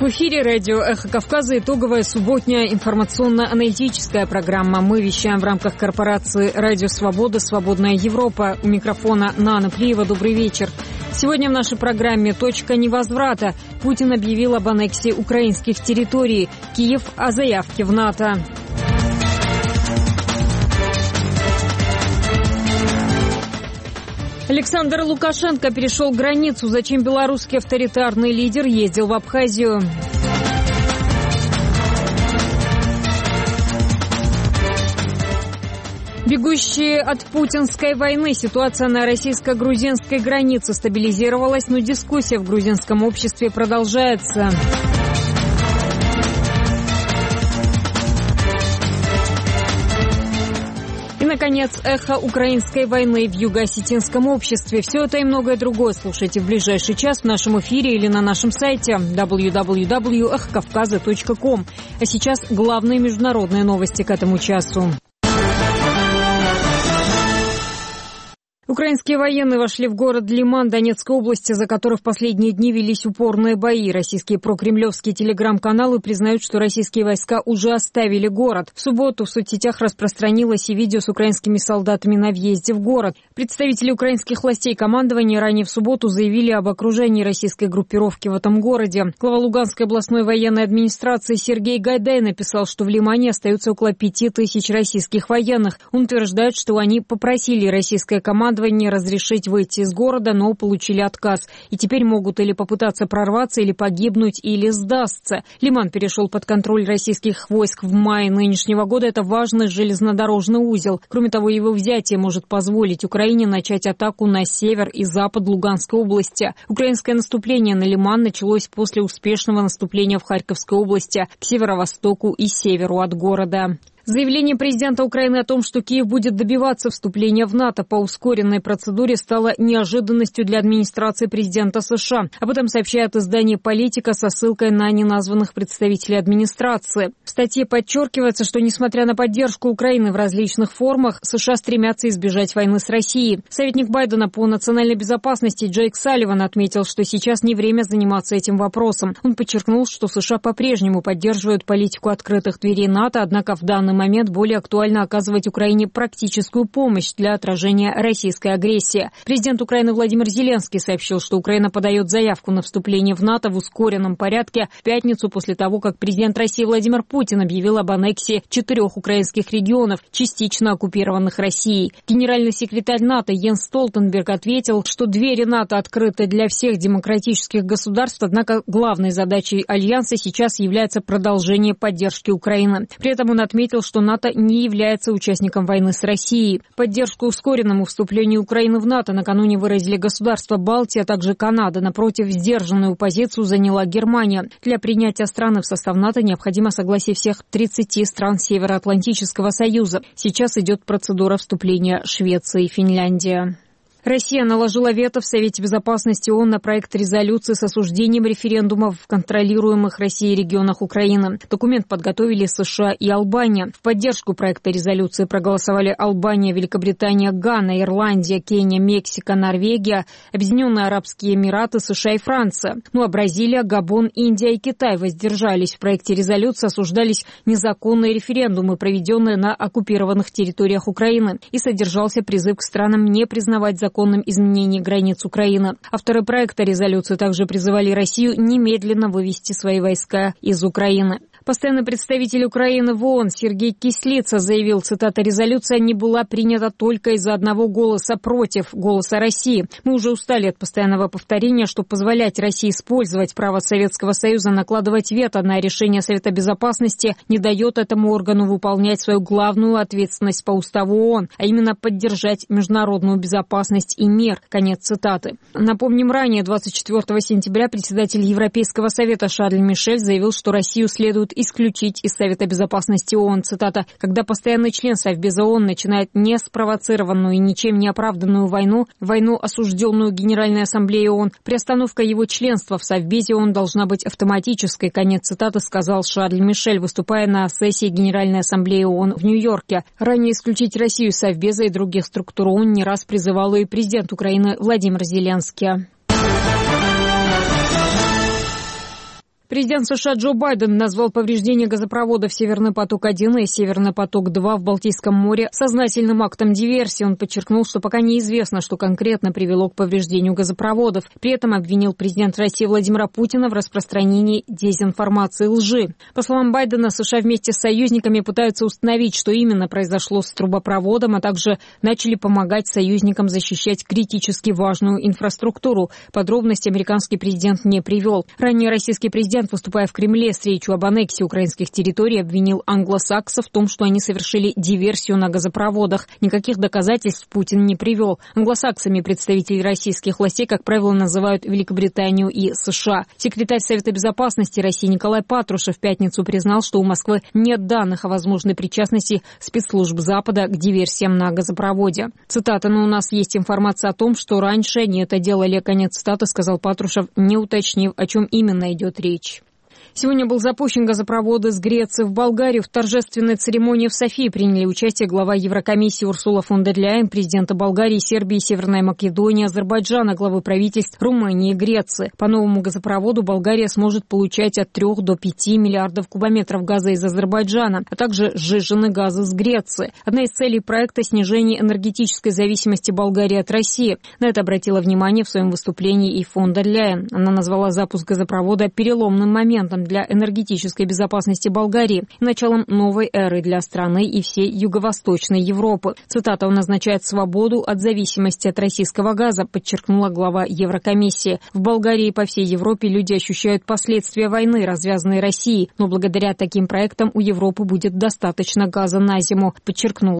В эфире радио «Эхо Кавказа» итоговая субботняя информационно-аналитическая программа. Мы вещаем в рамках корпорации «Радио Свобода. Свободная Европа». У микрофона Нана Плиева. Добрый вечер. Сегодня в нашей программе «Точка невозврата». Путин объявил об аннексии украинских территорий. Киев о заявке в НАТО. Александр Лукашенко перешел границу. Зачем белорусский авторитарный лидер ездил в Абхазию? Бегущие от путинской войны. Ситуация на российско-грузинской границе стабилизировалась, но дискуссия в грузинском обществе продолжается. И, наконец, эхо украинской войны в юго-осетинском обществе. Все это и многое другое слушайте в ближайший час в нашем эфире или на нашем сайте www.эхокавказа.ком. А сейчас главные международные новости к этому часу. Украинские военные вошли в город Лиман Донецкой области, за который в последние дни велись упорные бои. Российские прокремлевские телеграм-каналы признают, что российские войска уже оставили город. В субботу в соцсетях распространилось и видео с украинскими солдатами на въезде в город. Представители украинских властей и командования ранее в субботу заявили об окружении российской группировки в этом городе. Глава Луганской областной военной администрации Сергей Гайдай написал, что в Лимане остается около 5000 российских военных. Он утверждает, что они попросили российское командование разрешить выйти из города, но получили отказ. И теперь могут или попытаться прорваться, или погибнуть, или сдастся. Лиман перешел под контроль российских войск в мае нынешнего года. Это важный железнодорожный узел. Кроме того, его взятие может позволить Украине начать атаку на север и запад Луганской области. Украинское наступление на Лиман началось после успешного наступления в Харьковской области к северо-востоку и северу от города. Заявление президента Украины о том, что Киев будет добиваться вступления в НАТО по ускоренной процедуре, стало неожиданностью для администрации президента США. Об этом сообщает издание «Политика» со ссылкой на неназванных представителей администрации. В статье подчеркивается, что, несмотря на поддержку Украины в различных формах, США стремятся избежать войны с Россией. Советник Байдена по национальной безопасности Джейк Салливан отметил, что сейчас не время заниматься этим вопросом. Он подчеркнул, что США по-прежнему поддерживают политику открытых дверей НАТО, однако в данный момент более актуально оказывать Украине практическую помощь для отражения российской агрессии. Президент Украины Владимир Зеленский сообщил, что Украина подает заявку на вступление в НАТО в ускоренном порядке в пятницу после того, как президент России Владимир Путин объявил об аннексии 4 украинских регионов, частично оккупированных Россией. Генеральный секретарь НАТО Йенс Столтенберг ответил, что двери НАТО открыты для всех демократических государств, однако главной задачей Альянса сейчас является продолжение поддержки Украины. При этом он отметил, что НАТО не является участником войны с Россией. Поддержку ускоренному вступлению Украины в НАТО накануне выразили государства Балтии, а также Канада. Напротив, сдержанную позицию заняла Германия. Для принятия страны в состав НАТО необходимо согласие всех 30 стран Североатлантического союза. Сейчас идет процедура вступления Швеции и Финляндии. Россия наложила вето в Совете безопасности ООН на проект резолюции с осуждением референдумов в контролируемых Россией регионах Украины. Документ подготовили США и Албания. В поддержку проекта резолюции проголосовали Албания, Великобритания, Гана, Ирландия, Кения, Мексика, Норвегия, Объединенные Арабские Эмираты, США и Франция. Ну а Бразилия, Габон, Индия и Китай воздержались. В проекте резолюции осуждались незаконные референдумы, проведенные на оккупированных территориях Украины. И содержался призыв к странам не признавать законным изменений границ Украины. Авторы проекта резолюции также призывали Россию немедленно вывести свои войска из Украины. Постоянный представитель Украины в ООН Сергей Кислица заявил, цитата, «Резолюция не была принята только из-за одного голоса против голоса России. Мы уже устали от постоянного повторения, что позволять России использовать право Советского Союза накладывать вето на решение Совета Безопасности не дает этому органу выполнять свою главную ответственность по уставу ООН, а именно поддержать международную безопасность и мир». Конец цитаты. Напомним, ранее 24 сентября председатель Европейского совета Шарль Мишель заявил, что Россию следует исключить из Совета Безопасности ООН. Цитата. «Когда постоянный член Совбеза ООН начинает неспровоцированную и ничем не оправданную войну, осужденную Генеральной Ассамблеей ООН, приостановка его членства в Совбезе ООН должна быть автоматической». Конец цитаты, сказал Шарль Мишель, выступая на сессии Генеральной Ассамблеи ООН в Нью-Йорке. Ранее исключить Россию из Совбеза и других структур ООН не раз призывал и президент Украины Владимир Зеленский. Президент США Джо Байден назвал повреждение газопроводов «Северный поток-1» и «Северный поток-2» в Балтийском море сознательным актом диверсии. Он подчеркнул, что пока неизвестно, что конкретно привело к повреждению газопроводов. При этом обвинил президент России Владимира Путина в распространении дезинформации и лжи. По словам Байдена, США вместе с союзниками пытаются установить, что именно произошло с трубопроводом, а также начали помогать союзникам защищать критически важную инфраструктуру. Подробности американский президент не привел. Ранее российский президент, выступая в Кремле с речью об аннексии украинских территорий, обвинил англосаксов в том, что они совершили диверсию на газопроводах. Никаких доказательств Путин не привел. Англосаксами представители российских властей, как правило, называют Великобританию и США. Секретарь Совета безопасности России Николай Патрушев в пятницу признал, что у Москвы нет данных о возможной причастности спецслужб Запада к диверсиям на газопроводе. Цитата: «Но у нас есть информация о том, что раньше они это делали». Конец цитаты, сказал Патрушев, не уточнив, о чем именно идет речь. Сегодня был запущен газопровод из Греции в Болгарию. В торжественной церемонии в Софии приняли участие глава Еврокомиссии Урсула фон дер Ляйен, президенты Болгарии, Сербии, Северной Македонии, Азербайджана, главы правительств Румынии и Греции. По новому газопроводу Болгария сможет получать от 3 до 5 миллиардов кубометров газа из Азербайджана, а также сжиженный газ из Греции. Одна из целей проекта – снижение энергетической зависимости Болгарии от России. На это обратила внимание в своем выступлении и фон дер Ляйен. Она назвала запуск газопровода переломным моментом для энергетической безопасности Болгарии и началом новой эры для страны и всей Юго-Восточной Европы. Цитата: «Он означает свободу от зависимости от российского газа», подчеркнула глава Еврокомиссии. В Болгарии и по всей Европе люди ощущают последствия войны, развязанной Россией, но благодаря таким проектам у Европы будет достаточно газа на зиму, подчеркнул